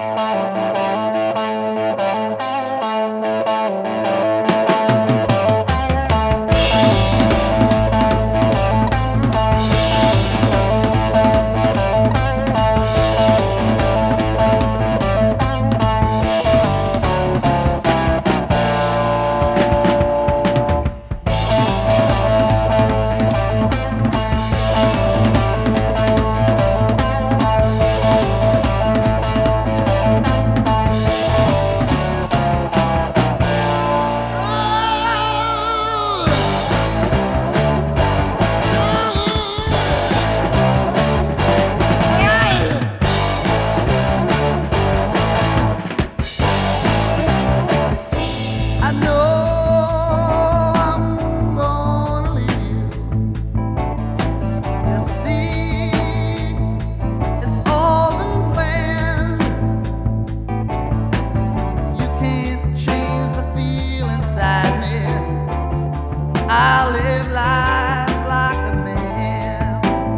I live life like a man.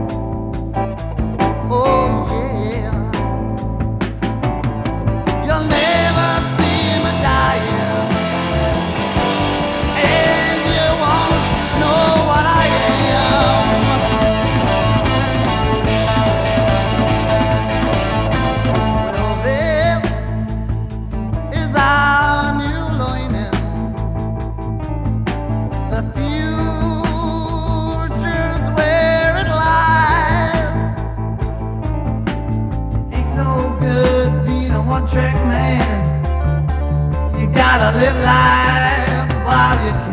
Oh yeah. You'll never see me dying, and you won't know what I am. Well, this is our new learning. The future's where it lies. Ain't no good being a one-trick man. You gotta live life while you